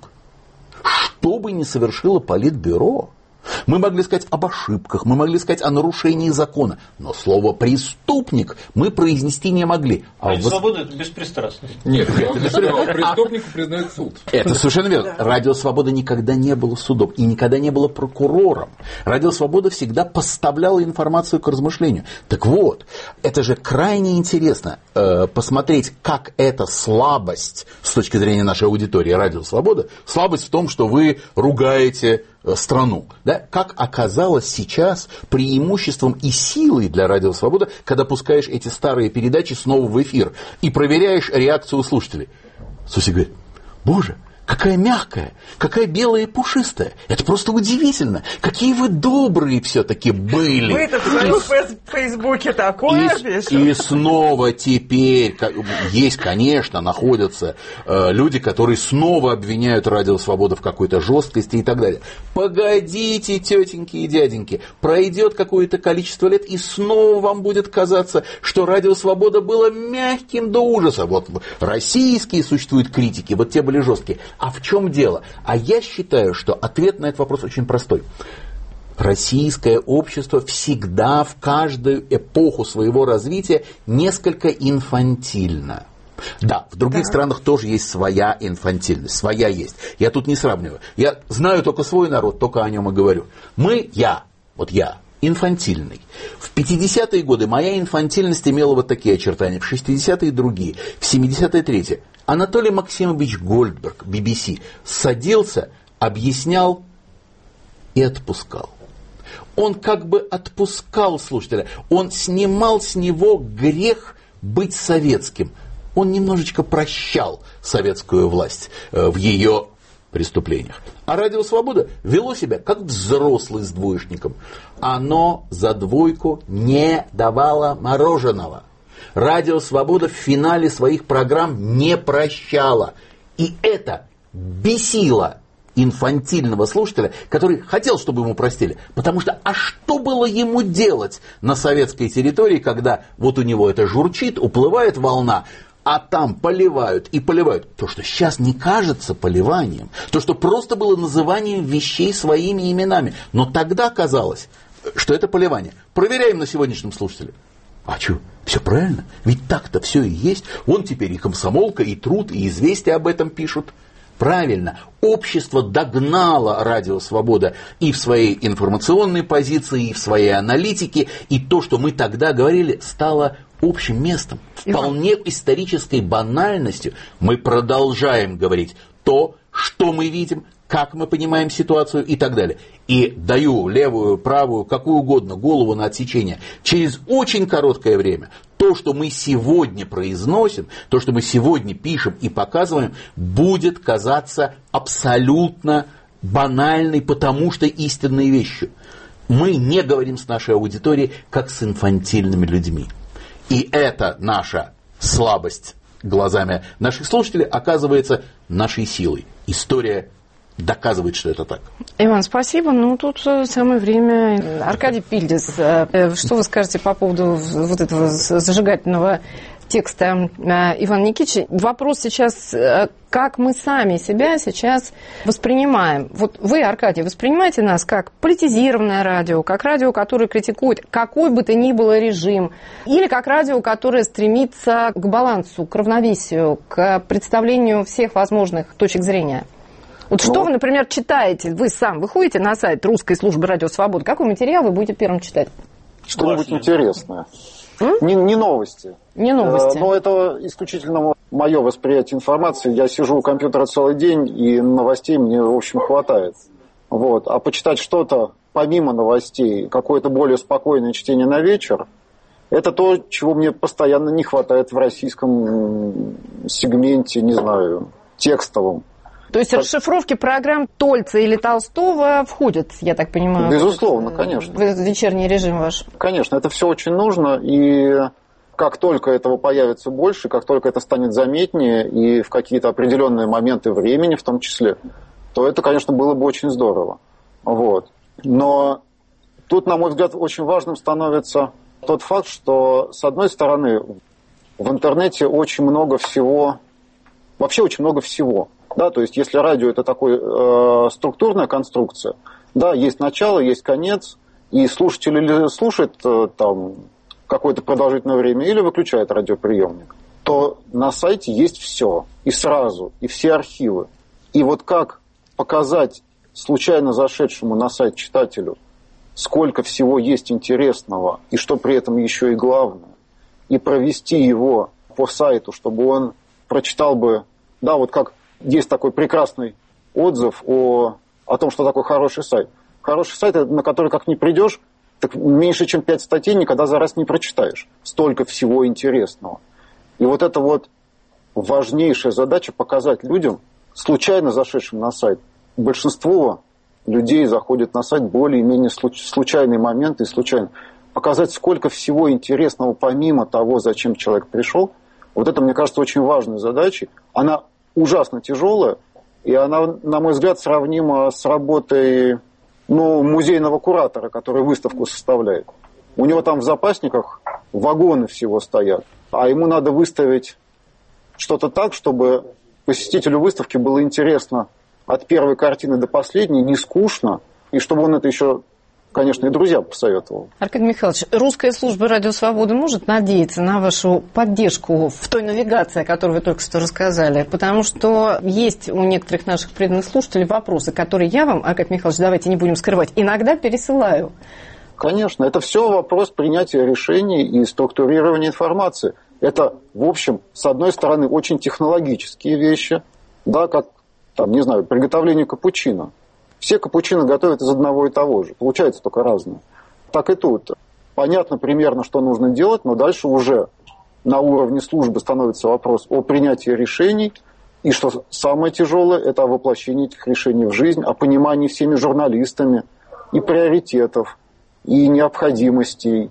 Что бы ни совершило Политбюро, мы могли сказать об ошибках, мы могли сказать о нарушении закона, но слово «преступник» мы произнести не могли. Свобода – это беспристрастность. Нет, преступнику признает суд. Это совершенно верно. Радио «Свобода» никогда не было судом и никогда не было прокурором. Радио «Свобода» всегда поставляло информацию к размышлению. Так вот, это же крайне интересно посмотреть, как эта слабость с точки зрения нашей аудитории радио «Свобода», слабость в том, что вы ругаете страну. Да? Как оказалось сейчас преимуществом и силой для радио «Свобода», когда пускаешь эти старые передачи снова в эфир и проверяешь реакцию слушателей. Слушай, говорит: боже, какая мягкая, какая белая и пушистая. Это просто удивительно. Какие вы добрые все-таки были. Вы-то в своем Фейсбуке такое пишете. И снова теперь есть, конечно, находятся люди, которые снова обвиняют радио «Свобода» в какой-то жесткости и так далее. Погодите, тетеньки и дяденьки, пройдет какое-то количество лет, и снова вам будет казаться, что радио «Свобода» было мягким до ужаса. Вот российские существуют критики, вот те были жесткие. А в чем дело? А я считаю, что ответ на этот вопрос очень простой. Российское общество всегда в каждую эпоху своего развития несколько инфантильно. Да, в других странах тоже есть своя инфантильность, своя есть. Я тут не сравниваю. Я знаю только свой народ, только о нем и говорю. Я инфантильный. В 50-е годы моя инфантильность имела вот такие очертания, в 60-е другие, в 70-е третьи. Анатолий Максимович Гольдберг, BBC, садился, объяснял и отпускал. Он как бы отпускал слушателя, он снимал с него грех быть советским. Он немножечко прощал советскую власть в ее преступлениях. А Радио Свобода вело себя как взрослый с двоечником. Оно за двойку не давало мороженого. Радио Свобода в финале своих программ не прощало. И это бесило инфантильного слушателя, который хотел, чтобы ему простили. Потому что, а что было ему делать на советской территории, когда вот у него это журчит, уплывает волна, а там поливают и поливают. То, что сейчас не кажется поливанием, то, что просто было называнием вещей своими именами. Но тогда казалось, что это поливание. Проверяем на сегодняшнем слушателе. А что, все правильно? Ведь так-то все и есть. Он теперь и комсомолка, и труд, и известия об этом пишут. Правильно, общество догнало Радио Свобода и в своей информационной позиции, и в своей аналитике, и то, что мы тогда говорили, стало общим местом. Вполне исторической банальностью мы продолжаем говорить то, что мы видим, как мы понимаем ситуацию и так далее. И даю левую, правую, какую угодно голову на отсечение. Через очень короткое время то, что мы сегодня произносим, то, что мы сегодня пишем и показываем, будет казаться абсолютно банальной, потому что истинной вещью. Мы не говорим с нашей аудиторией, как с инфантильными людьми. И это наша слабость глазами наших слушателей оказывается нашей силой. История доказывает, что это так. Иван, спасибо. Ну, тут самое время. Аркадий Пильдис, что вы скажете по поводу вот этого зажигательного текста Ивана Никитича? Вопрос сейчас, как мы сами себя сейчас воспринимаем. Вот вы, Аркадий, воспринимаете нас как политизированное радио, как радио, которое критикует какой бы то ни было режим, или как радио, которое стремится к балансу, к равновесию, к представлению всех возможных точек зрения? Вот что вы, например, читаете? Вы сам выходите на сайт русской службы Радио Свобода. Какой материал вы будете первым читать? Что-нибудь интересное. Не новости. Не новости. Но это исключительно мое восприятие информации. Я сижу у компьютера целый день, и новостей мне, в общем, хватает. Вот. А почитать что-то помимо новостей, какое-то более спокойное чтение на вечер, это то, чего мне постоянно не хватает в российском сегменте, не знаю, текстовом. То есть расшифровки программ Тольца или Толстого входят, я так понимаю? Безусловно, конечно. В этот вечерний режим ваш? Конечно, это все очень нужно, и как только этого появится больше, как только это станет заметнее, и в какие-то определенные моменты времени в том числе, то это, конечно, было бы очень здорово. Вот. Но тут, на мой взгляд, очень важным становится тот факт, что, с одной стороны, в интернете очень много всего, вообще очень много всего. Да, то есть, если радио это такой структурная конструкция, да, есть начало, есть конец, и слушатель или слушает там какое-то продолжительное время, или выключает радиоприемник, то на сайте есть все, и сразу, и все архивы. И вот как показать случайно зашедшему на сайт читателю, сколько всего есть интересного, и что при этом еще и главное, и провести его по сайту, чтобы он прочитал бы, да, вот как есть такой прекрасный отзыв о том, что такое хороший сайт. Хороший сайт, на который как ни придешь, так меньше, чем 5 статей никогда за раз не прочитаешь. Столько всего интересного. И вот это вот важнейшая задача показать людям, случайно зашедшим на сайт. Большинство людей заходят на сайт более-менее случайные моменты и случайно. Показать, сколько всего интересного помимо того, зачем человек пришел. Вот это, мне кажется, очень важной задачей. Она ужасно тяжелая, и она, на мой взгляд, сравнима с работой музейного куратора, который выставку составляет. У него там в запасниках вагоны всего стоят, а ему надо выставить что-то так, чтобы посетителю выставки было интересно от первой картины до последней, не скучно, и чтобы он это еще, конечно, и друзьям посоветовал. Аркадий Михайлович, русская служба Радио Свобода может надеяться на вашу поддержку в той навигации, о которой вы только что рассказали? Потому что есть у некоторых наших преданных слушателей вопросы, которые я вам, Аркадий Михайлович, давайте не будем скрывать, иногда пересылаю. Конечно, это все вопрос принятия решений и структурирования информации. Это, в общем, с одной стороны, очень технологические вещи, да, как, там, не знаю, приготовление капучино. Все капучино готовят из одного и того же, получается только разное. Так и тут. Понятно примерно, что нужно делать, но дальше уже на уровне службы становится вопрос о принятии решений, и что самое тяжелое, это о воплощении этих решений в жизнь, о понимании всеми журналистами и приоритетов, и необходимостей,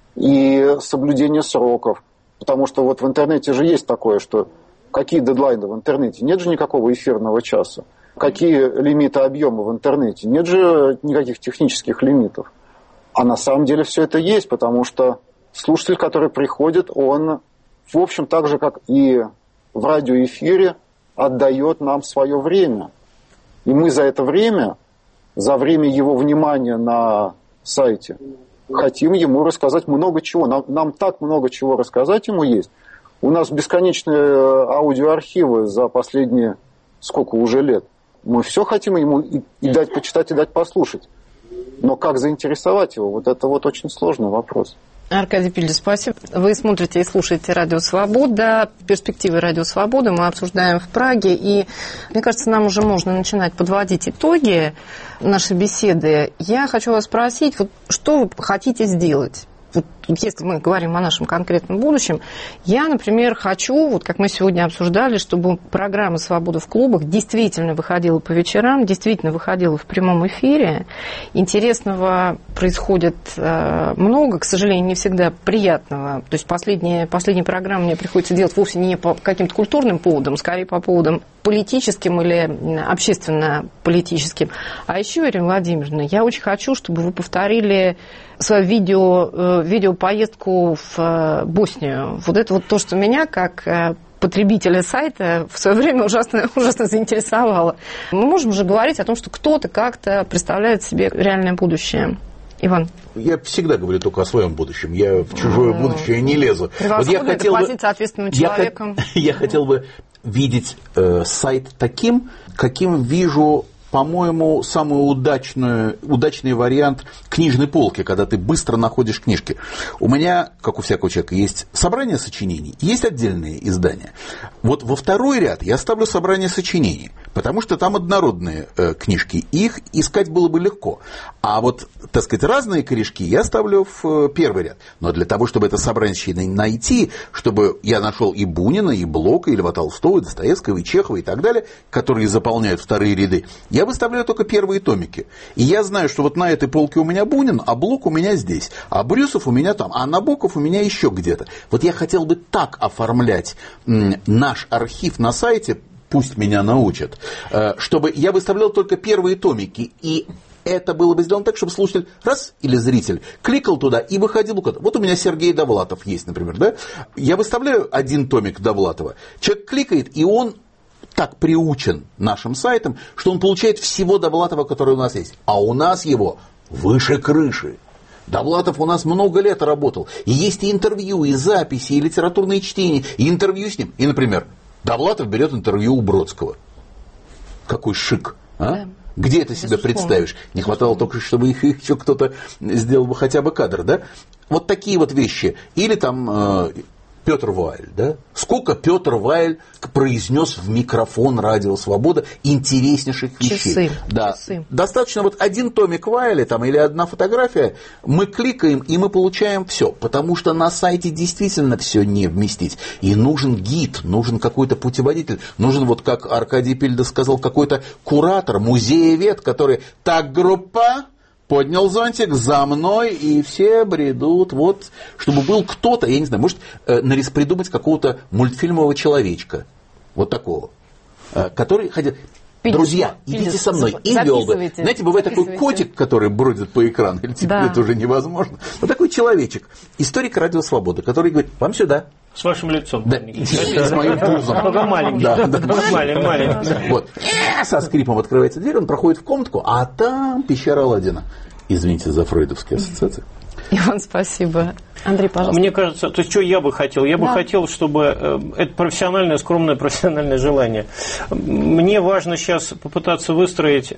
и соблюдения сроков. Потому что вот в интернете же есть такое, что какие дедлайны в интернете? Нет же никакого эфирного часа. Какие лимиты объема в интернете? Нет же никаких технических лимитов. А на самом деле все это есть, потому что слушатель, который приходит, он, в общем, так же, как и в радиоэфире, отдает нам свое время. И мы за это время, за время его внимания на сайте, хотим ему рассказать много чего. Нам так много чего рассказать ему есть. У нас бесконечные аудиоархивы за последние сколько уже лет. Мы все хотим ему и дать почитать, и дать послушать. Но как заинтересовать его? Вот это вот очень сложный вопрос. Аркадий Пильдис, спасибо. Вы смотрите и слушаете «Радио Свобода». Перспективы «Радио Свобода» мы обсуждаем в Праге. И, мне кажется, нам уже можно начинать подводить итоги нашей беседы. Я хочу вас спросить, вот, что вы хотите сделать? Вот, если мы говорим о нашем конкретном будущем, я, например, хочу, вот как мы сегодня обсуждали, чтобы программа «Свобода в клубах» действительно выходила по вечерам, действительно выходила в прямом эфире. Интересного происходит много, к сожалению, не всегда приятного. То есть последние программы мне приходится делать вовсе не по каким-то культурным поводам, скорее по поводам политическим или общественно-политическим. А еще, Ирина Владимировна, я очень хочу, чтобы вы повторили свою видеопоездку в Боснию. Вот это вот то, что меня, как потребителя сайта, в свое время ужасно заинтересовало. Мы можем же говорить о том, что кто-то как-то представляет себе реальное будущее. Иван. Я всегда говорю только о своем будущем. Я в чужое будущее не лезу. Вот я хотел бы ответственным человеком. Я хотел бы видеть сайт таким, каким вижу, по-моему, самый удачный вариант книжной полки, когда ты быстро находишь книжки. У меня, как у всякого человека, есть собрание сочинений, есть отдельные издания. Вот во второй ряд я ставлю собрание сочинений, потому что там однородные книжки, их искать было бы легко. А вот, так сказать, разные корешки я ставлю в первый ряд. Но для того, чтобы это собрание сочинений найти, чтобы я нашел и Бунина, и Блока, и Льва Толстого, и Достоевского, и Чехова, и так далее, которые заполняют вторые ряды, я выставляю только первые томики. И я знаю, что вот на этой полке у меня Бунин, а Блок у меня здесь, а Брюсов у меня там, а Набоков у меня еще где-то. Вот я хотел бы так оформлять наш архив на сайте, пусть меня научат, чтобы я выставлял только первые томики. И это было бы сделано так, чтобы слушатель раз или зритель кликал туда и выходил куда-то. Вот у меня Сергей Довлатов есть, например, да? Я выставляю один томик Довлатова, человек кликает, и он так приучен нашим сайтом, что он получает всего Довлатова, который у нас есть. А у нас его выше крыши. Довлатов у нас много лет работал. И есть и интервью, и записи, и литературные чтения, и интервью с ним. И, например, Довлатов берет интервью у Бродского. Какой шик, а? Да. Где это себе представишь? Не хватало только, чтобы их еще кто-то сделал бы хотя бы кадр, да? Вот такие вот вещи. Или там Петр Вайль, да? Сколько Петр Вайль произнес в микрофон «Радио Свобода» интереснейших вещей. Да. Часы. Достаточно вот один томик Вайля там, или одна фотография, мы кликаем, и мы получаем все. Потому что на сайте действительно все не вместить. И нужен гид, нужен какой-то путеводитель, нужен, вот как Аркадий Пильдис сказал, какой-то куратор, музеевед, который «так, группа», поднял зонтик, за мной, и все бредут. Вот, чтобы был кто-то, я не знаю, может, придумать какого-то мультфильмового человечка, вот такого, который ходит. Друзья, идите со мной. И вел бы. Знаете, бывает такой котик, который бродит по экрану, или теперь это уже невозможно. Вот такой человечек, историк «Радио Свобода», который говорит, вам сюда. С вашим лицом. Да, с моим пузом. Только маленький. Маленький. Вот. Со скрипом открывается дверь, он проходит в комнатку, а там пещера Аладдина. Извините за фрейдовские ассоциации. Иван, спасибо. Андрей, пожалуйста. Мне кажется, то есть, что я бы хотел? Я бы хотел, чтобы это профессиональное, скромное профессиональное желание. Мне важно сейчас попытаться выстроить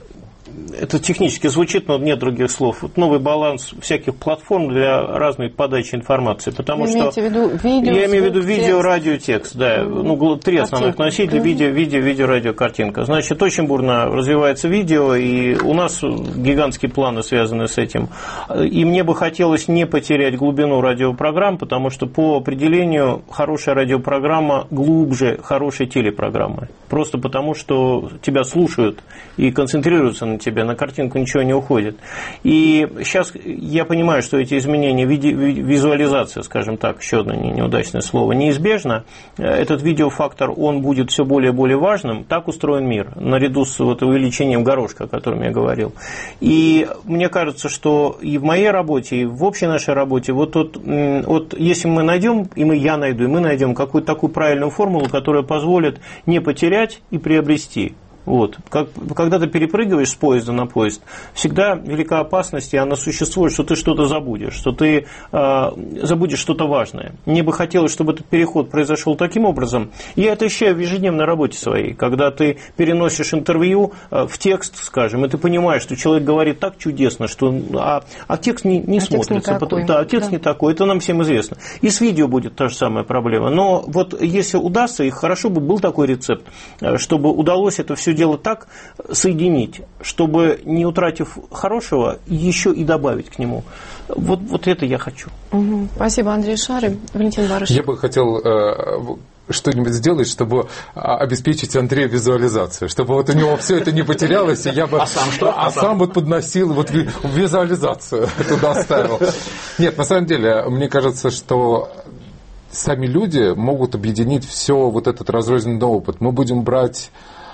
это технически звучит, но нет других слов. Вот новый баланс всяких платформ для разной подачи информации. Потому что в виду видео, я имею в виду видео, радио, текст. Да. Ну, три основных носителя: видео, радио, картинка. Значит, очень бурно развивается видео, и у нас гигантские планы связаны с этим. И мне бы хотелось не потерять глубину радиопрограмм, потому что по определению хорошая радиопрограмма глубже хорошей телепрограммы. Просто потому, что тебя слушают и концентрируются на тебе, на картинку ничего не уходит. И сейчас я понимаю, что эти изменения, визуализация, скажем так, еще одно неудачное слово, неизбежно. Этот видеофактор, он будет все более и более важным. Так устроен мир, наряду с вот увеличением горошка, о котором я говорил. И мне кажется, что и в моей работе, и в общей нашей работе, вот если мы найдем, я найду, и мы найдем какую-то такую правильную формулу, которая позволит не потерять и приобрести. Вот. Когда ты перепрыгиваешь с поезда на поезд, всегда велика опасность, и она существует, что ты что-то забудешь, что ты забудешь что-то важное. Мне бы хотелось, чтобы этот переход произошел таким образом. Я это ощущаю в ежедневной работе своей, когда ты переносишь интервью в текст, скажем, и ты понимаешь, что человек говорит так чудесно, что текст не смотрится. Текст не такой, это нам всем известно. И с видео будет та же самая проблема. Но вот если удастся, и хорошо бы был такой рецепт, чтобы удалось это все дело так соединить, чтобы, не утратив хорошего, еще и добавить к нему. Вот это я хочу. Угу. Спасибо, Андрей Шарый. Валентин Барышев. Я бы хотел что-нибудь сделать, чтобы обеспечить Андрею визуализацию, чтобы вот у него все это не потерялось, и я бы сам вот подносил вот визуализацию туда ставил. Нет, на самом деле, мне кажется, что сами люди могут объединить все вот этот разрозненный опыт. Мы будем брать...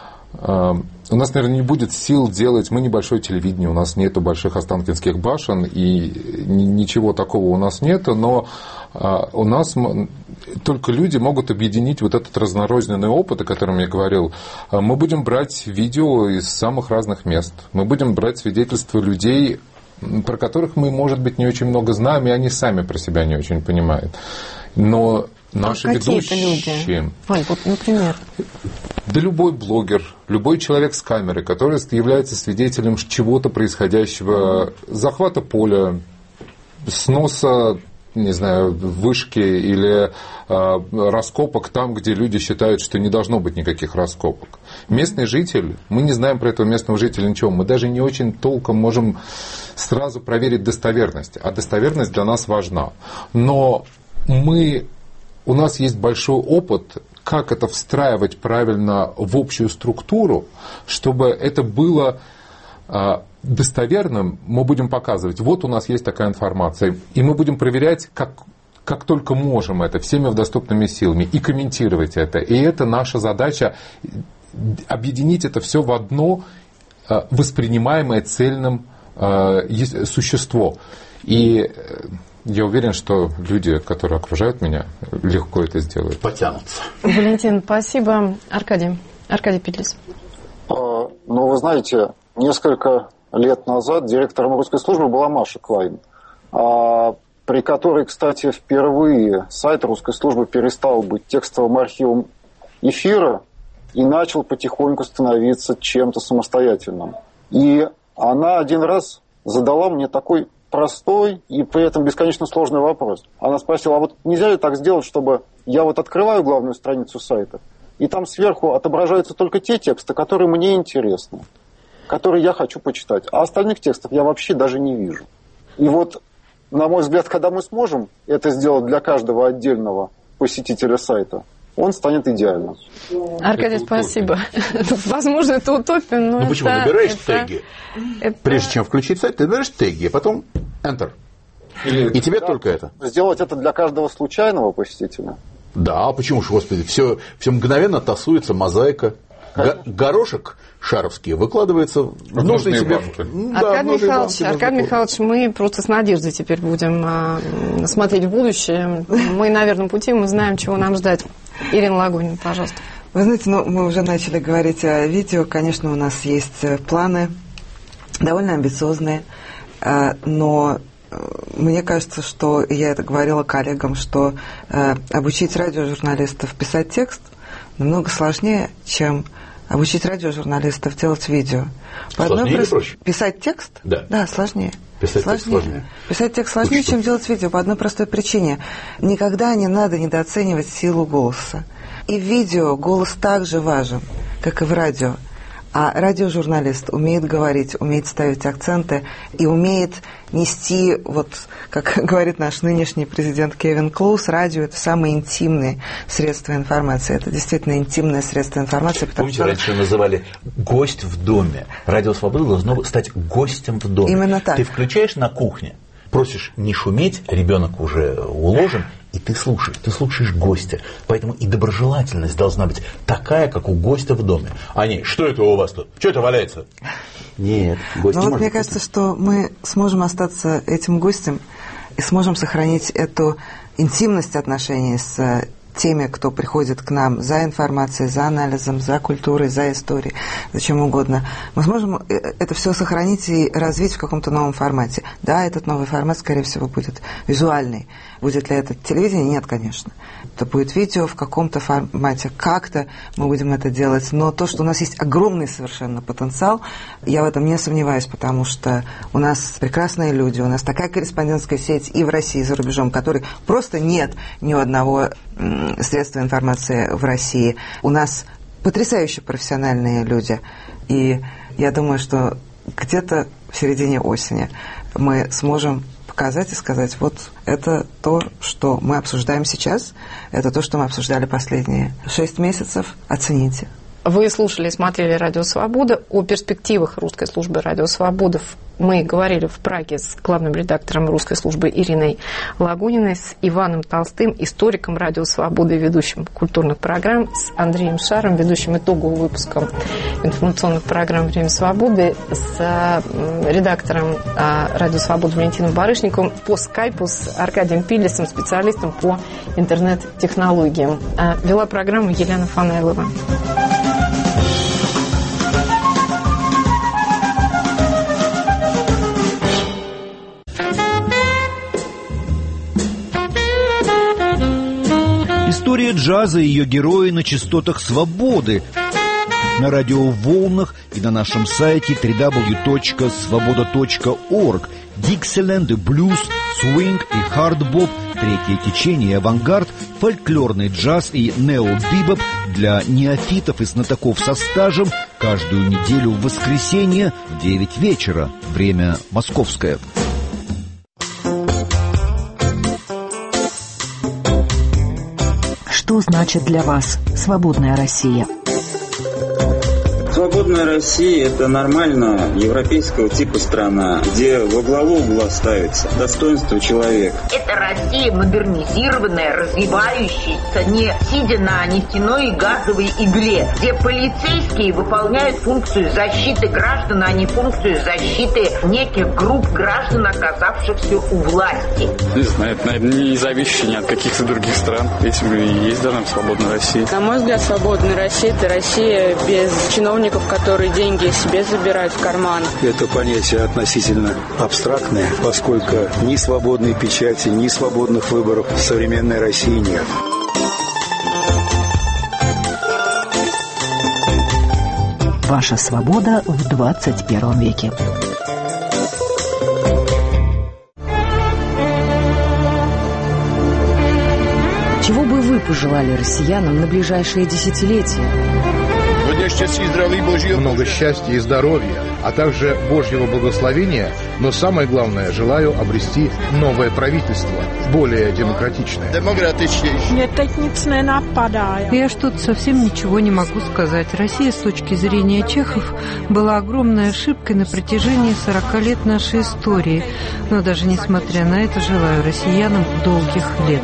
У нас, наверное, не будет сил делать... Мы небольшое телевидение, у нас нету больших останкинских башен, и ничего такого у нас нету, но у нас только люди могут объединить вот этот разнорозненный опыт, о котором я говорил. Мы будем брать видео из самых разных мест, мы будем брать свидетельства людей, про которых мы, может быть, не очень много знаем, и они сами про себя не очень понимают. Но наши ведущие... Вань, вот, например... Да любой блогер, любой человек с камерой, который является свидетелем чего-то происходящего, захвата поля, сноса, не знаю, вышки или раскопок там, где люди считают, что не должно быть никаких раскопок. Местный житель, мы не знаем про этого местного жителя ничего, мы даже не очень толком можем сразу проверить достоверность, а достоверность для нас важна. Но у нас есть большой опыт, как это встраивать правильно в общую структуру, чтобы это было достоверным. Мы будем показывать, вот у нас есть такая информация, и мы будем проверять, как только можем это, всеми доступными силами, и комментировать это. И это наша задача, объединить это все в одно воспринимаемое цельным существо. И я уверен, что люди, которые окружают меня, легко это сделают. Потянутся. Валентин, спасибо. Аркадий Петлис. Ну, вы знаете, несколько лет назад директором русской службы была Маша Клайн, при которой, кстати, впервые сайт русской службы перестал быть текстовым архивом эфира и начал потихоньку становиться чем-то самостоятельным. И она один раз задала мне такой простой и при этом бесконечно сложный вопрос. Она спросила, а вот нельзя ли так сделать, чтобы я вот открываю главную страницу сайта, и там сверху отображаются только те тексты, которые мне интересны, которые я хочу почитать, а остальных текстов я вообще даже не вижу. И вот, на мой взгляд, когда мы сможем это сделать для каждого отдельного посетителя сайта, он станет идеальным. Аркадий, спасибо. Возможно, это утопия, но... Ну почему? Набираешь теги. Прежде чем включить сайт, ты набираешь теги, а потом Enter. И тебе только это. Сделать это для каждого случайного посетителя? Да, почему же, господи, все мгновенно тасуется, мозаика. Горошек шаровский выкладывается в нужный себе... Аркадий Михайлович, мы просто с надеждой теперь будем смотреть в будущее. Мы на верном пути, мы знаем, чего нам ждать. Ирина Лагунина, пожалуйста. Вы знаете, мы уже начали говорить о видео. Конечно, у нас есть планы довольно амбициозные, но мне кажется, что, я это говорила коллегам, что обучить радиожурналистов писать текст намного сложнее, чем обучить радиожурналистов делать видео. Сложнее или проще? Писать текст? Да, сложнее. Писать текст сложнее. Писать текст сложнее, чем делать видео, по одной простой причине. Никогда не надо недооценивать силу голоса. И в видео голос так же важен, как и в радио. А радиожурналист умеет говорить, умеет ставить акценты и умеет нести, вот как говорит наш нынешний президент Кевин Клоуз, радио – это самое интимное средство информации. Это действительно интимное средство информации. Помните, раньше называли «гость в доме». Радио «Свобода» должно стать гостем в доме. Именно так. Ты включаешь на кухне, просишь не шуметь, ребенок уже уложен, и ты слушаешь гостя. Поэтому и доброжелательность должна быть такая, как у гостя в доме. А не, что это у вас тут? Что это валяется? Нет, гость не может. Мне кажется, что мы сможем остаться этим гостем и сможем сохранить эту интимность отношений с теми, кто приходит к нам за информацией, за анализом, за культурой, за историей, за чем угодно. Мы сможем это все сохранить и развить в каком-то новом формате. Да, этот новый формат, скорее всего, будет визуальный. Будет ли это телевидение? Нет, конечно. Это будет видео в каком-то формате. Как-то мы будем это делать. Но то, что у нас есть огромный совершенно потенциал, я в этом не сомневаюсь, потому что у нас прекрасные люди, у нас такая корреспондентская сеть и в России, и за рубежом, которой просто нет ни одного средства информации в России. У нас потрясающе профессиональные люди. И я думаю, что где-то в середине осени мы сможем показать и сказать, вот это то, что мы обсуждаем сейчас, это то, что мы обсуждали последние 6 месяцев, оцените. Вы слушали и смотрели «Радио Свобода». О перспективах русской службы «Радио Свобода» мы говорили в Праге с главным редактором русской службы Ириной Лагуниной, с Иваном Толстым, историком «Радио Свобода» и ведущим культурных программ, с Андреем Шаром, ведущим итогового выпуска информационных программ «Время свободы», с редактором «Радио Свобода» Валентином Барышниковым, по скайпу с Аркадием Пилисом, специалистом по интернет-технологиям. Вела программу Елена Фанайлова. История джаза и ее герои на частотах свободы, на радиоволнах и на нашем сайте www.svoboda.org. Диксиленд, блюз, свинг и хардбоп, третье течение, авангард, фольклорный джаз и нео-бибоп для неофитов и знатоков со стажем каждую неделю в воскресенье в 9 вечера. Время московское. Что значит для вас свободная Россия? Свободная Россия – это нормальная европейского типа страна, где во главу угла ставится достоинство человека. Это Россия модернизированная, развивающаяся, не сидя на нефтяной и газовой игле, где полицейские выполняют функцию защиты граждан, а не функцию защиты неких групп граждан, оказавшихся у власти. Не знаю, это, наверное, не зависящее ни от каких-то других стран. Этим и есть даже свободная Россия. На мой взгляд, свободная Россия – это Россия без чиновников, которые деньги себе забирают в карман. Это понятие относительно абстрактное, поскольку ни свободной печати, ни свободных выборов в современной России нет. Ваша свобода в 21 веке. Чего бы вы пожелали россиянам на ближайшие десятилетия? Много счастья и здоровья, а также Божьего благословения, но самое главное, желаю обрести новое правительство, более демократичное. Я что-то совсем ничего не могу сказать. Россия, с точки зрения чехов, была огромной ошибкой на протяжении 40 лет нашей истории. Но даже несмотря на это, желаю россиянам долгих лет.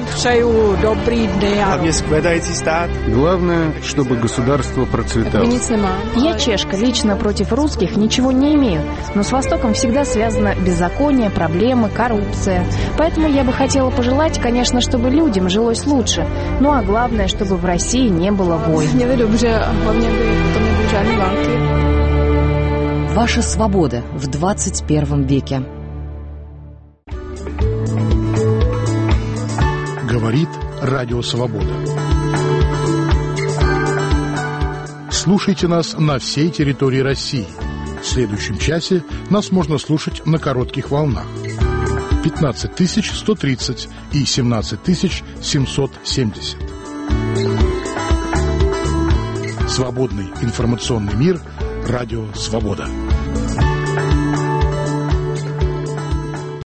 Главное, чтобы государство процветало. Я чешка, лично против русских ничего не имею, но с Востоком всегда связано беззаконие, проблемы, коррупция. Поэтому я бы хотела пожелать, конечно, чтобы людям жилось лучше, ну а главное, чтобы в России не было войн. Ваша свобода в 21 веке. Говорит Радио Свобода. Слушайте нас на всей территории России. В следующем часе нас можно слушать на коротких волнах. 15 130 и 17 770. Свободный информационный мир. Радио «Свобода».